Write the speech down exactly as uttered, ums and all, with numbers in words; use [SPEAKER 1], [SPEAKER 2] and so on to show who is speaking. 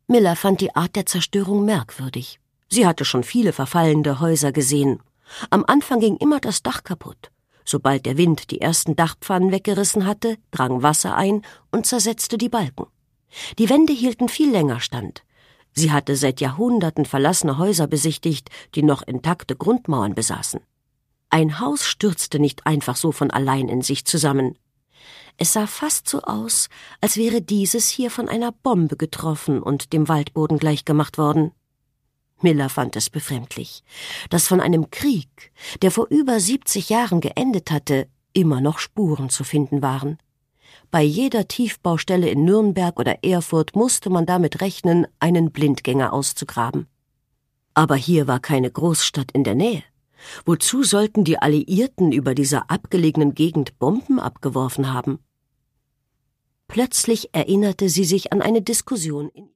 [SPEAKER 1] Miller fand die Art der Zerstörung merkwürdig. Sie hatte schon viele verfallende Häuser gesehen. Am Anfang ging immer das Dach kaputt. Sobald der Wind die ersten Dachpfannen weggerissen hatte, drang Wasser ein und zersetzte die Balken. Die Wände hielten viel länger stand. Sie hatte seit Jahrhunderten verlassene Häuser besichtigt, die noch intakte Grundmauern besaßen. Ein Haus stürzte nicht einfach so von allein in sich zusammen. Es sah fast so aus, als wäre dieses hier von einer Bombe getroffen und dem Waldboden gleichgemacht worden. Miller fand es befremdlich, dass von einem Krieg, der vor über siebzig Jahren geendet hatte, immer noch Spuren zu finden waren. Bei jeder Tiefbaustelle in Nürnberg oder Erfurt musste man damit rechnen, einen Blindgänger auszugraben. Aber hier war keine Großstadt in der Nähe. Wozu sollten die Alliierten über dieser abgelegenen Gegend Bomben abgeworfen haben? Plötzlich erinnerte sie sich an eine Diskussion in